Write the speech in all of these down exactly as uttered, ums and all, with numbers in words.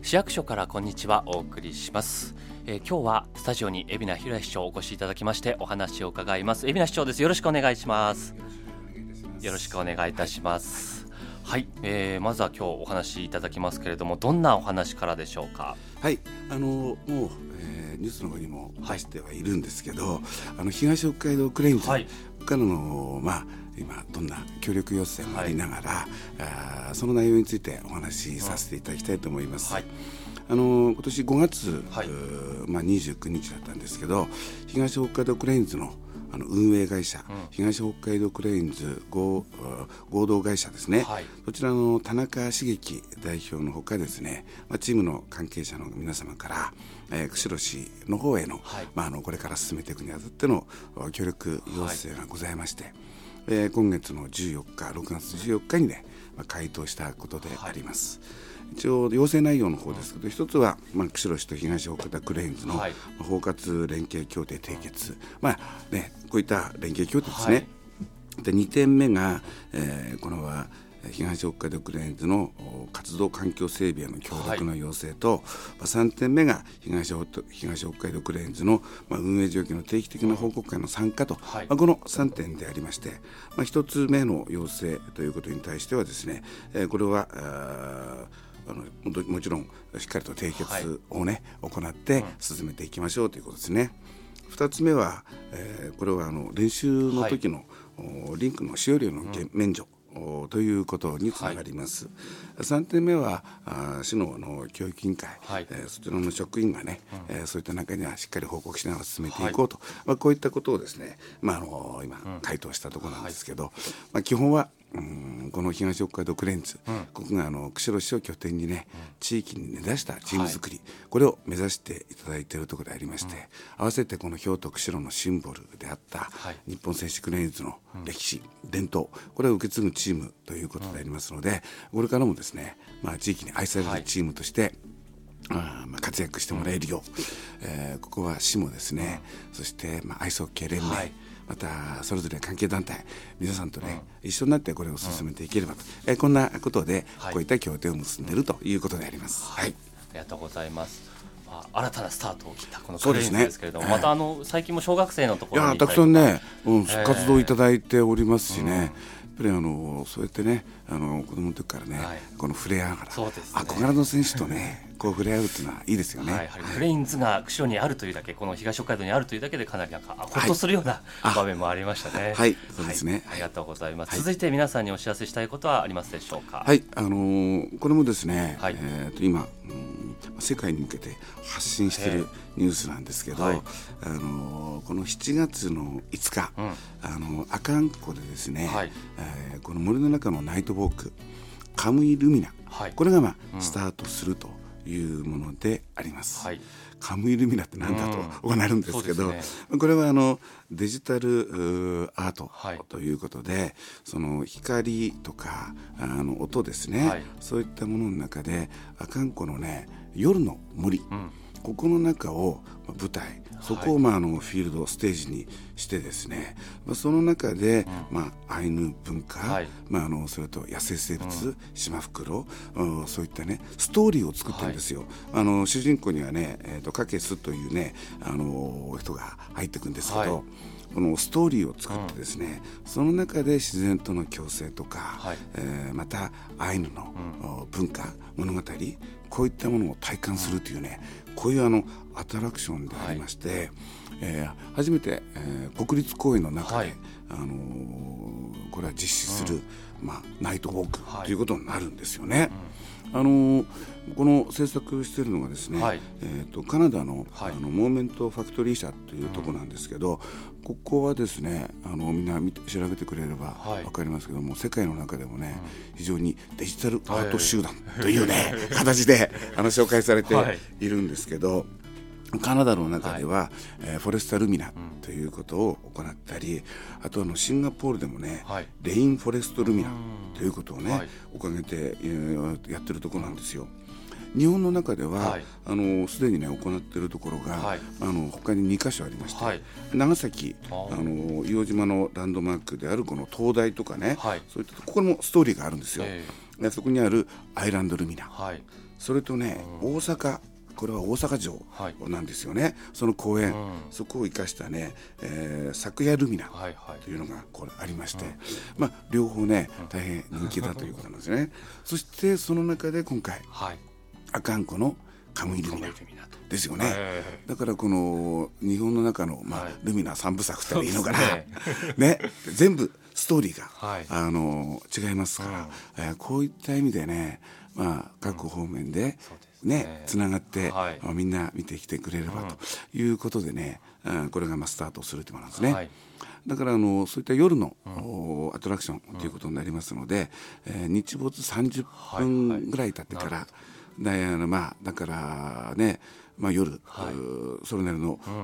市役所からこんにちは、お送りします。えー、今日はスタジオに海老名裕市長お越しいただきましてお話を伺います。海老名市長です。よろしくお願いします。よろしくお願いいたします。はい、えー、まずは今日お話いただきますけれども、どんなお話からでしょうか。 はい、あのもう、えー、ニュースの方にも出してはいるんですけど、はい、あの東北海道クレインズからの、まあ今どんな協力要請もありながら、はい、あその内容についてお話しさせていただきたいと思います。はい、あの今年ごがつ、はい、まあ、にじゅうくにちだったんですけど、東北海道クレインズのあの運営会社、うん、東北海道クレインズ合, 合同会社ですね、はい、そちらの田中茂樹代表のほかですね、まあ、チームの関係者の皆様から、えー、釧路市の方への、はい、まあ、あのこれから進めていくにあたっての協力要請がございまして、はい、えー、今月のじゅうよっかろくがつじゅうよっかにね、まあ、回答したことであります。はい、一応要請内容の方ですけど、うん、一つは、まあ、釧路市と東北海道クレインズの、はい、包括連携協定締結、まあね、こういった連携協定ですね。はい、でにてんめが、えー、このは東北海道クレインズの活動環境整備への協力の要請と、はい、さんてんめが 東, 東北海道クレインズの、まあ、運営状況の定期的な報告会の参加と、はい、まあ、このさんてんでありまして、まあ、ひとつめの要請ということに対してはですね、えー、これはああの も, もちろんしっかりと締結を、ね、はい、行って進めていきましょうということですね。ふたつめは、えー、これはあの練習の時の、はい、リンクの使用料の免除、うん、ということにつながります。はい、さんてんめはあ市 の, の教育委員会、はい、えー、そちらの職員がね、うん、えー、そういった中にはしっかり報告しながら進めていこうと、はい、まあ、こういったことをですね、まあ、あの今、うん、回答したところなんですけど、はい、まあ、基本はうん、この東北海道クレインズ、うん、ここがあの釧路市を拠点にね、うん、地域に根ざしたチーム作り、はい、これを目指していただいているところでありまして、うん、合わせてこの京都釧路のシンボルであった、はい、日本選手クレインズの歴史、うん、伝統、これを受け継ぐチームということでありますので、うん、これからもですね、まあ、地域に愛されるチームとして、はい、あまあ活躍してもらえるよう、うん、えー、ここは市もですね、うん、そして、まあ、アイスホッケー連盟、はい、またそれぞれ関係団体皆さんとね、うん、一緒になってこれを進めていければと、うん、えこんなことで、はい、こういった協定を結んでいるということであります。はい、 ありがとうございます。まあ、新たなスタートを切ったこのクレインズですけれども、ね、またあの最近も小学生のところにいやたくさんね、うん、活動いただいておりますしね、うん、やっぱりあのそうやってね、あの子供の時からね、はい、この触れ合いながら、そうですね、憧れの選手とねこう触れ合うっていうのはいいですよね。はい、やはりクレインズが釧路にあるというだけ、この東北海道にあるというだけでかなりなんかほっとするような、はい、場面もありましたね。 はい、そうですね、 はい、ありがとうございます。はい、続いて皆さんにお知らせしたいことはありますでしょうか。 はい、あのー、これもですね、はい、えー、と今、うん、世界に向けて発信しているニュースなんですけど、はい、あのー、このしちがつのいつか、うん、あの阿寒湖でですね、はい、えー、この森の中のナイトウォークカムイルミナ、はい、これが、まあうん、スタートするというものであります。はい、カムイルミナって何だとなるんですけど、うん、ね、これはあのデジタルアートということで、はい、その光とかあの音ですね、はい、そういったものの中で阿寒湖のね夜の森、うん、ここの中を舞台、そこをまああのフィールドステージにしてですね、まあ、その中で、うん、まあ、アイヌ文化、はい、まあ、あのそれと野生生物、うん、シマフクロウ、そういったねストーリーを作ってるんですよ。はい、あの主人公にはね、えー、とカケスというねあの人が入ってくるんですけど、はい、このストーリーを作ってですね、うん、その中で自然との共生とか、はい、えー、またアイヌの、うん、文化物語、こういったものを体感するというね、うん、こういうあのアトラクションでありまして、はい、えー、初めて、えー、国立公園の中で、はい、あのー、これは実施する、うん、まあ、ナイトウォークということになるんですよね。はい、あのー、この制作しているのがですね、はい、えー、とカナダ の,、はい、あのモーメントファクトリー社というところなんですけど、うん、ここはですね、あのみんな見て調べてくれれば分かりますけども、はい、世界の中でもね、うん、非常にデジタルアート集団というね、はい、形であの紹介されているんですけど、はい、カナダの中では、はい、えー、フォレスタルミナということを行ったり、うん、あとあのシンガポールでもね、はい、レインフォレストルミナということをね、はい、掲げて、えー、やってるところなんですよ。日本の中では、はい、あのすでにね行っているところが、はい、あの他ににか所ありまして、はい、長崎あの硫黄島のランドマークであるこの灯台とかね、はい、そういったここにもストーリーがあるんですよ。えー、そこにあるアイランドルミナ、はい、 それとね、うん、大阪、これは大阪城なんですよね、はい、その公園、うん、そこを生かしたね、えー、咲夜ルミナというのがこれありまして、はいはい、まあ、両方ね大変人気だということなんですねそしてその中で今回、はい、阿寒湖のカムイルミナですよね。だからこの日本の中の、まあはい、ルミナ三部作っていいのかな、ねね、全部ストーリーが、はい、あの違いますから、うん、えー、こういった意味でね、まあ、各方面で、うん、ね、つながって、はい、みんな見てきてくれればということでね、うん、これがまあスタートするというものなんですね、はい、だからあのそういった夜の、うん、アトラクションということになりますので、うん、えー、日没さんじゅっぷんぐらい経ってから、はいはい、だ, あのまあ、だからね、まあ、夜、はい、それなりの、うん、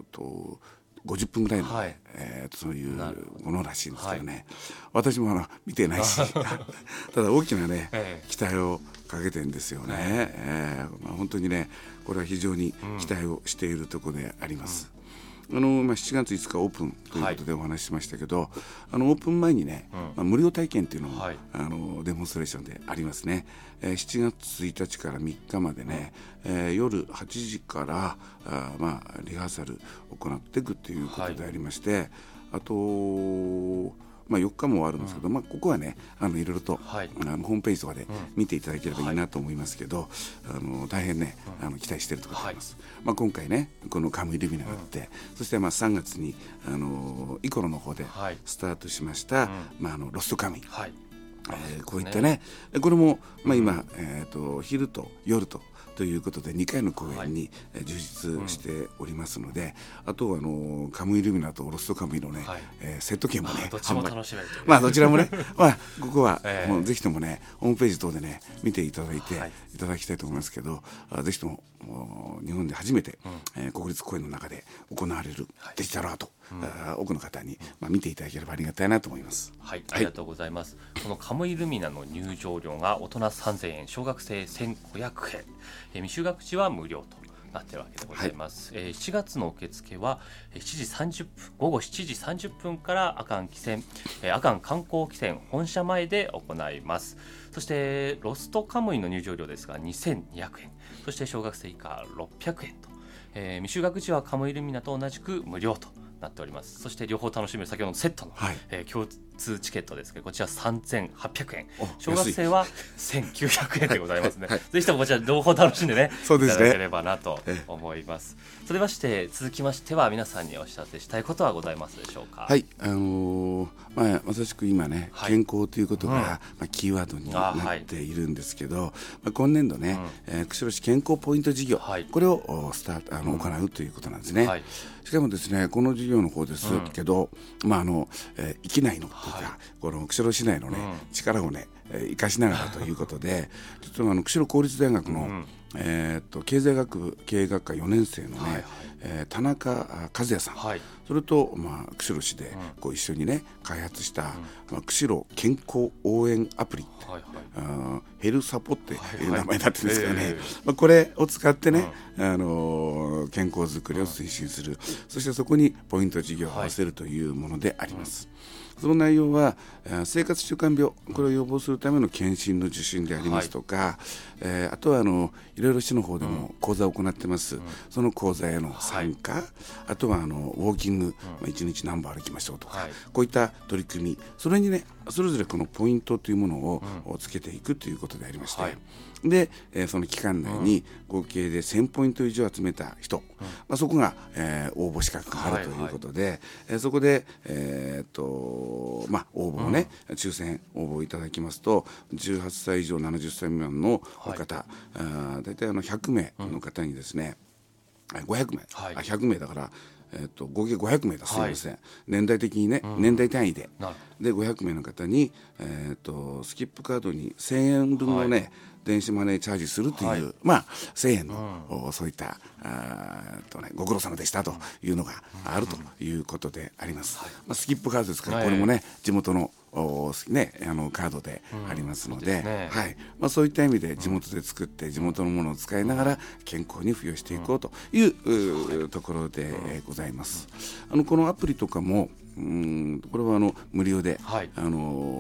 とごじゅっぷんぐらいの、はい、えー、そういうものらしいんですけどね、はい、私もあの見てないしただ大きなね、ええ、期待をかけてるんですよね、えーまあ、本当にねこれは非常に期待をしているところであります、うん、あのまあ、しちがついつかオープンということでお話ししましたけど、はい、あのオープン前にね、うん、まあ、無料体験というのも、はい、あのデモンストレーションでありますね、えー、しちがつついたちからみっかまでね、えー、夜はちじからあ、まあ、リハーサルを行っていくということでありまして、はい、あとまあ、よっかもあるんですけど、うん、まあ、ここはねあのいろいろと、はい、あのホームページとかで見ていただければいいなと思いますけど、うん、あの大変ね、うん、あの期待しているところであります、はい、まあ、今回ねこのカムイルミナがあって、うん、そしてまあさんがつにあのイコロの方でスタートしました、はい、まあ、あのロストカムイ、はい、えー、こういったねこれも、まあ、今、うん、えー、と昼と夜とということでにかいの公演に充実しておりますので、うん、あとあのカムイルミナとロストカムイのね、はい、えー、セット券もねどちらも楽しめるという、ね、 まあどちらもねまあここは、えー、もうぜひともねホームページ等でね見ていただいて、はい、いただきたいと思いますけど、ぜひとも日本で初めて、うん、えー、国立公園の中で行われるデジタルアート、はい、多くの方に、まあ、見ていただければありがたいなと思います。 はい、ありがとうございます、はい、このカムイルミナの入場料が大人さんぜんえん、小学生せんごひゃくえん、えー、未就学児は無料となっているわけでございます、はい、えー、しちがつの受付はしちじさんじゅっぷん、午後しちじさんじゅっぷんから阿寒汽船、えー、阿寒観光汽船本社前で行います。そしてロストカムイの入場料ですがにせんにひゃくえん、そして小学生以下ろっぴゃくえんと、えー、未就学児はカムイルミナと同じく無料となっております。そして両方楽しめる先ほどのセットの、はい、えー、共通チケットですけど、こちらさんぜんはっぴゃくえん、小学生はせんきゅうひゃくえんでございますね、はいはい、ぜひともこちら両方楽しんでねそうですねいただければなと思います。それまして続きましては皆さんにお知らせしたいことはございますでしょうか。 はい、あのーまあ、まさしく今ね、はい、健康ということが、うん、まあ、キーワードになっているんですけど、はい、まあ、今年度ね、うん、えー、釧路市健康ポイント事業、はい、これをスタートあの、うん、行うということなんですね、はい、しかもですねこの事業の方ですけど、うん、まああのえー、域内のというか、はい、この釧路市内のね、うん、力をね生かしながらということで実はあの釧路公立大学の、うん、えー、っと経済学部経営学科よねん生のね、はいはい、えー、田中和也さん、はい、それと、まあ、釧路市でこう一緒にね開発した、うん、まあ、釧路健康応援アプリ、はいはい、あヘルサポっていう名前になってるんですけどね、はいはい、まあ、これを使ってね、うん、あのー、健康づくりを推進する、うん、そしてそこにポイント事業を合わせるというものであります、はい、その内容は生活習慣病これを予防するための検診の受診でありますとか、はい、えー、あとはあのいろいろ市の方でも講座を行ってます、うん、その講座への参加、はい、あとはあのウォーキング、うん、いちにち何歩歩きましょうとか、はい、こういった取り組み、それにねそれぞれこのポイントというものを、うん、つけていくということでありまして、はい、で、えー、その期間内に合計でせんポイント以上集めた人、うん、まあ、そこが、えー、応募資格があるということで、はいはい、えー、そこで、えーっとまあ、応募をね、うん、抽選応募いただきますとじゅうはっさい以上ななじゅっさい未満の方、はい、あ大体あのひゃくめいの方にですね、うん、ごひゃくめい、はい、あひゃくめいだからえー、と合計ごひゃくめいだ、すみません、はい、年代的にね、うん、年代単位ででごひゃくめいの方に、えー、とスキップカードにせんえんぶんのね、はい、電子マネーチャージするという、はい、まあせんえんの、うん、そういったあと、ね、ご苦労様でしたというのがあるということであります、うん、まあ、スキップカードですから、はい、これもね地元のね、あのカードでありますので、うん、そうですね、はい、まあ、そういった意味で地元で作って地元のものを使いながら健康に付与していこうという、うん、ところでございます、うん、あのこのアプリとかもうんこれはあの無料で、はい、あの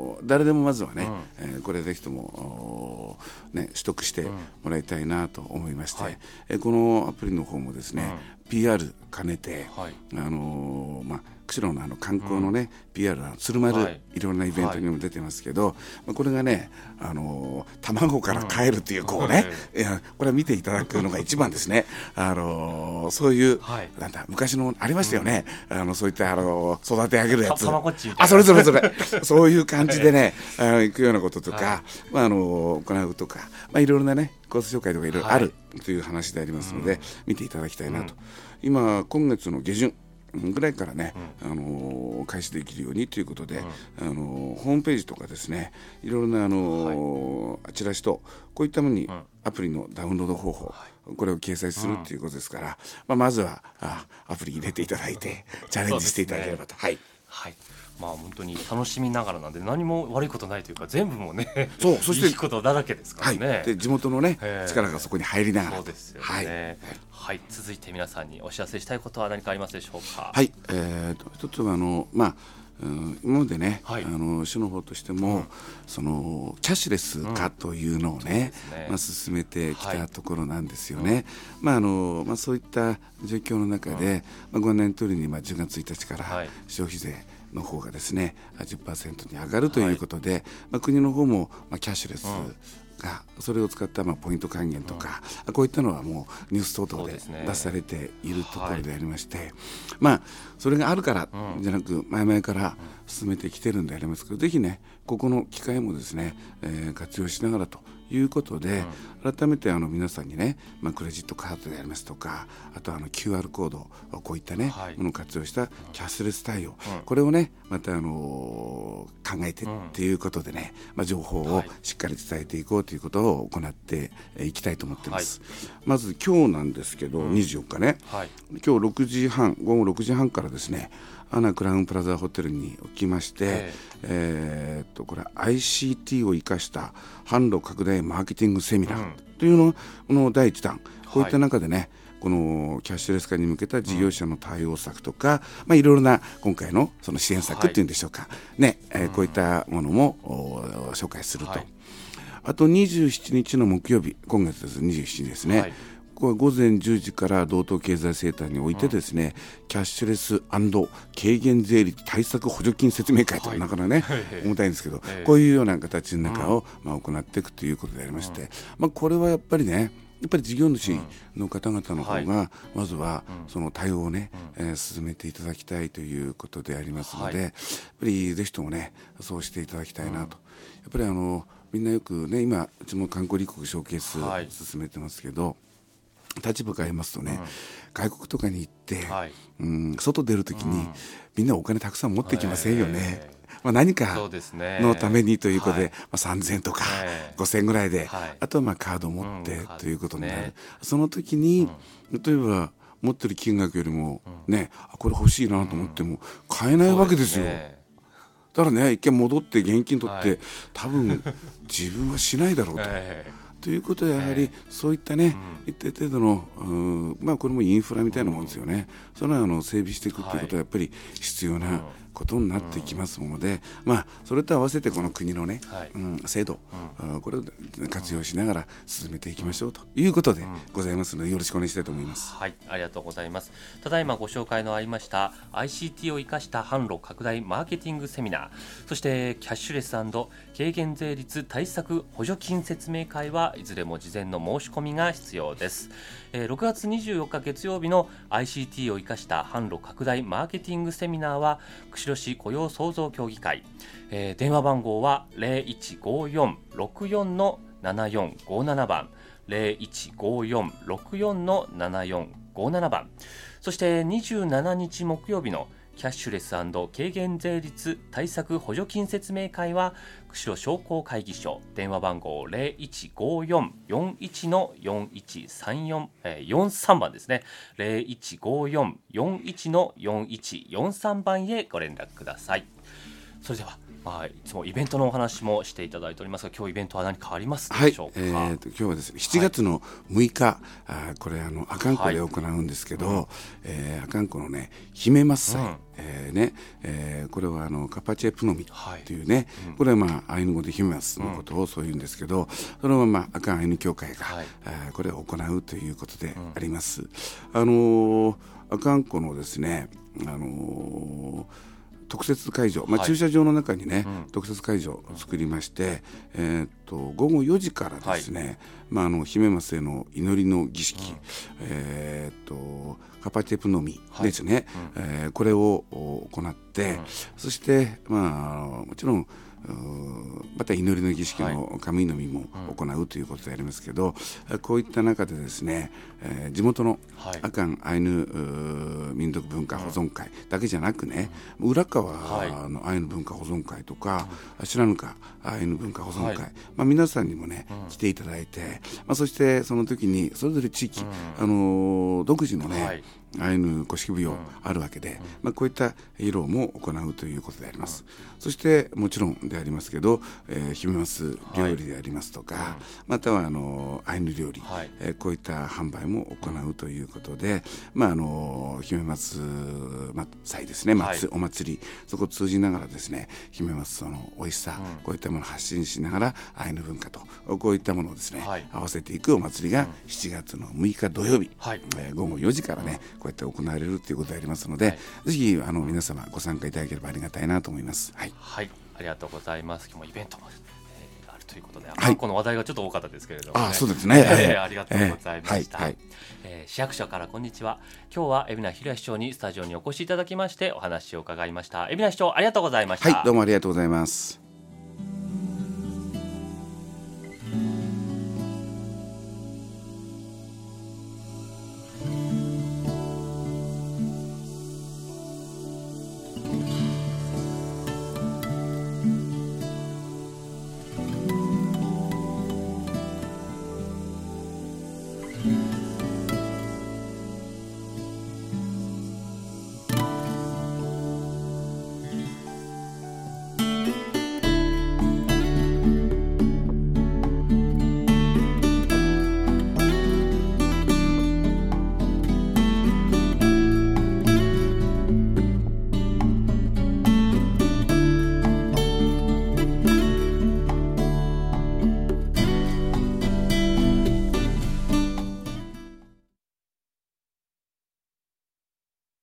の誰でもまずはね、うんえー、これぜひとも、ね、取得してもらいたいなと思いまして、うんはいえー、このアプリの方もですね、うん、ピーアール 兼ねて、はいあのーまあ釧路のあの観光のね、うん、ピーアール は鶴丸、はい、いろんなイベントにも出てますけど、はいまあ、これがね、あのー、卵から帰るっていうこうね、うん、いやこれは見ていただくのが一番ですね、あのー、そういう、はい、なんだ昔のありましたよね、うん、あのそういった、あのー、育て上げるやつあそれそれそれそういう感じでねあの行くようなこととか、はいまああのー、行うとか、まあ、いろいろなねコース紹介とかいろいろあるという話でありますので、はい、見ていただきたいなと、うん、今今月の下旬ぐらいからね、うん、あのー、開始できるようにということで、うんあのー、ホームページとかですねいろいろな、あのーはい、チラシとこういったものに、うん、アプリのダウンロード方法、はい、これを掲載するということですから、うんまあ、まずはあアプリ入れていただいてチャレンジしていただければと、はいはいまあ、本当に楽しみながらなんで何も悪いことないというか全部もねそうそしていいことだらけですからね、 はい、で地元のね力がそこに入りながらそうですよね、はいはいはい、続いて皆さんにお知らせしたいことは何かありますでしょうか。 はい、えー、と一つはあの、まあうん、今までね、はい、あの市の方としても、うん、そのキャッシュレス化というのをね、うんねまあ、進めてきたところなんですよね、はいまああのまあ、そういった状況の中で、うんまあ、ごねん通りにまあじゅうがつついたちから消費税の方がですね じゅっパーセント に上がるということで、はいまあ、国の方もまあキャッシュレス、うんがそれを使ったまあポイント還元とか、うん、こういったのはもうニュース等々で出されているところでありまして、ねはい、まあそれがあるからじゃなく、うん、前々から進めてきてるんでありますけど、ぜひねここの機会もですね、えー、活用しながらということで、うん、改めてあの皆さんにね、まあ、クレジットカードでありますとか、あとはあの キューアール コードこういったね、はい、ものを活用したキャッシュレス対応、うん、これをねまたあのー、考えてっていうことでね、まあ、情報をしっかり伝えていこうということを行っていきたいと思っています、はい、まず今日なんですけど、うん、にじゅうよっかね、はい、今日ろくじはんごごろくじはんからですねアナクラウンプラザホテルにおきまして、えーえー、っとこれ アイシーティー を生かした販路拡大マーケティングセミナーというののだいいちだん、こういった中でね、はい、このキャッシュレス化に向けた事業者の対応策とか、うんまあ、いろいろな今回のその支援策っていうんでしょうか、はいねえーうん、こういったものも紹介すると、はい、あとにじゅうしちにちの木曜日、今月ですにじゅうしちにちですね、はいこれ午前じゅうじから道東経済センターにおいてですね、うん、キャッシュレス&軽減税率対策補助金説明会という、はい、なかなかね重たいんですけど、こういうような形の中を、うんまあ、行っていくということでありまして、うんまあ、これはやっぱりねやっぱり事業主の方々の方がまずはその対応をね、うんえー、進めていただきたいということでありますので、はい、やっぱりぜひともねそうしていただきたいなと、うん、やっぱりあのみんなよくね今うちも観光立国ショーケース進めてますけど、はい立場変えますとね、うん、外国とかに行って、はいうん、外出るときに、うん、みんなお金たくさん持ってきませんよね、えーまあ、何かのためにということで、はいまあ、さんぜんえんとか、えー、ごせんえんぐらいで、はい、あとはまあカードを持って、うん、ということになる、ね、その時に、うん、例えば持ってる金額よりも、うん、ねこれ欲しいなと思っても買えないわけですよ、ね、だからね一回戻って現金取って、はい、多分自分はしないだろうと、えーということはやはりそういったね、うん、一定程度の、うんまあ、これもインフラみたいなもんですよね、うん、それはあの整備していくということはやっぱり必要なことになってきますので、まあ、それと合わせてこの国のね、はいうん、制度、うん、これを活用しながら進めていきましょうということでございますのでよろしくお願いしたいと思います。 はい、ありがとうございます。ただいまご紹介のありました アイシーティー を生かした販路拡大マーケティングセミナー、そしてキャッシュレス&軽減税率対策補助金説明会はいずれも事前の申し込みが必要です。えー、ろくがつにじゅうよっか月曜日の アイシーティー を生かした販路拡大マーケティングセミナーは釧路市雇用創造協議会、えー、電話番号は ゼロいちごよんろくよんのななよんごなな 番 ゼロいちごよんろくよんのななよんごなな 番、そしてにじゅうしちにち木曜日のキャッシュレス&軽減税率対策補助金説明会は釧路商工会議所、電話番号 ゼロいちごよんよんいちのよんいちさんよん、えー、よんさんばんですね。ゼロいちごよんよんいちのよんいちよんさんばんへご連絡ください。それでははい、いつもイベントのお話もしていただいておりますが、今日イベントは何かありますでしょうか。 はい、えー、と今日はですねしちがつのむいか、はい、あこれあの阿寒湖で行うんですけど、はい、えー、阿寒湖のね姫マッサイ、うんえーねえー、これはあのカパチェプノミというね、はいうん、これはまあアイヌ語で姫マスのことをそう言うんですけど、うん、それはまあ阿寒アイヌ協会が、はい、あこれを行うということであります、うん、あのー、阿寒湖のですねあのー特設会場、まあ、駐車場の中にね、はいうん、特設会場を作りまして、うんえー、っとごごよじからですね、はいまあ、あの姫マスへの祈りの儀式、うんえー、っとカパテプノミですね、はいうんえー、これを行って、うん、そして、まあ、もちろんまた祈りの儀式の神のみも行うということでありますけど、はい、こういった中でですね、えー、地元の阿寒アイヌ民族文化保存会だけじゃなくね、うん、浦川のアイヌ文化保存会とか、はい、白糠アイヌ文化保存会、はいまあ、皆さんにもね、うん、来ていただいて、まあ、そしてその時にそれぞれ地域、うんあのー、独自のね、はいアイヌ古式舞踊あるわけで、うんまあ、こういった披露も行うということであります、うん、そしてもちろんでありますけど、えー、姫マス料理でありますとか、はい、またはあのアイヌ料理、はいえー、こういった販売も行うということで、まあ、あの姫マス祭ですね、はい、お祭りそこを通じながらですね姫マスの美味しさ、うん、こういったものを発信しながらアイヌ文化とこういったものをですね、はい、合わせていくお祭りがしちがつのむいか土曜日、はいえー、ごごよじからね、うんこうやって行われるということでありますので、はい、ぜひあの皆様ご参加いただければありがたいなと思います。はい、はい、 ありがとうございます。今日もイベントも、えー、あるということで、はい、この話題がちょっと多かったですけれども、ね、 あそうですね、 えー、ありがとうございました。 えーはいはいえー、市役所からこんにちは。今日は海老名裕市長にスタジオにお越しいただきましてお話を伺いました。海老名市長ありがとうございました。 はい、どうもありがとうございます。